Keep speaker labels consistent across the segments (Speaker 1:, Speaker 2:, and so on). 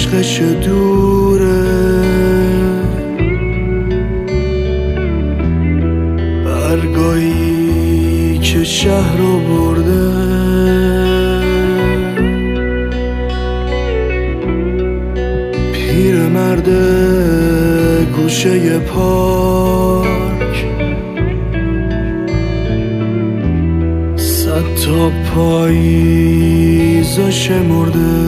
Speaker 1: عشقش دوره، برگاهی که شهر رو برده، پیرمرد گوشه پارک، 100 تا پاییزا شمرده،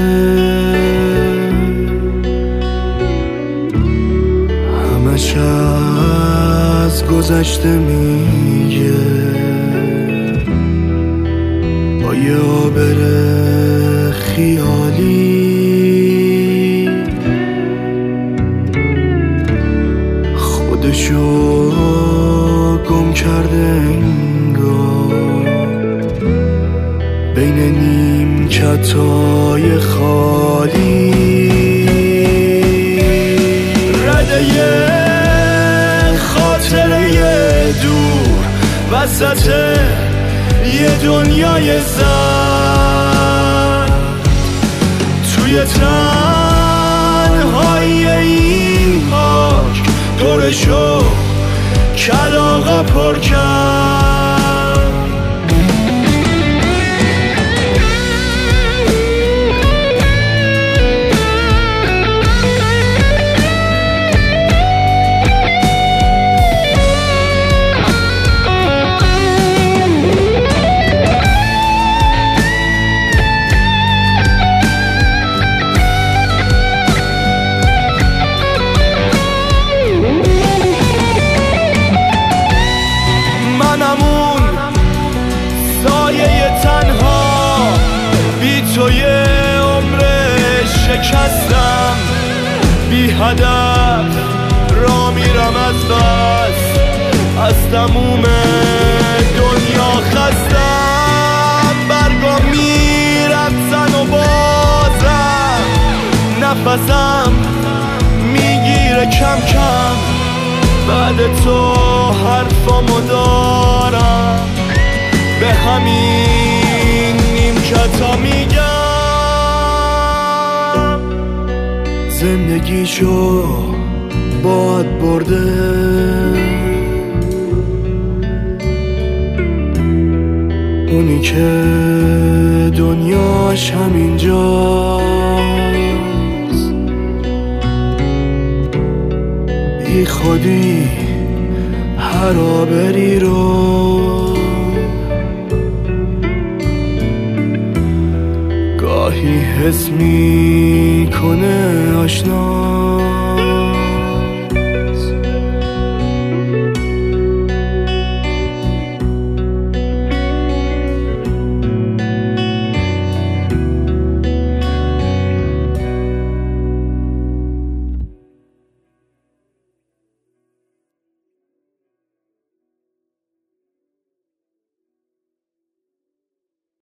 Speaker 1: همش از گذشته میگه با یه آبر خیالی، خودشو گم کرده انگار بین نیمکتای خالی. رده خاطره دور وسط یه دنیای زن، توی تنهایی این پاک دورشو کلاغا پر کرد. تو یه عمر شکستم، بی هدف را میرم از بس، از تموم دنیا خستم. برگا میرفتن و بازم نفسم میگیره کم کم، بعد تو حرفامو دارم به همین نیمکتا میگم. زندگیشو باد برده، اونی که دنیاش همینجاست، بی خودی هر آبری رو گاهی حس میکنه آشنا،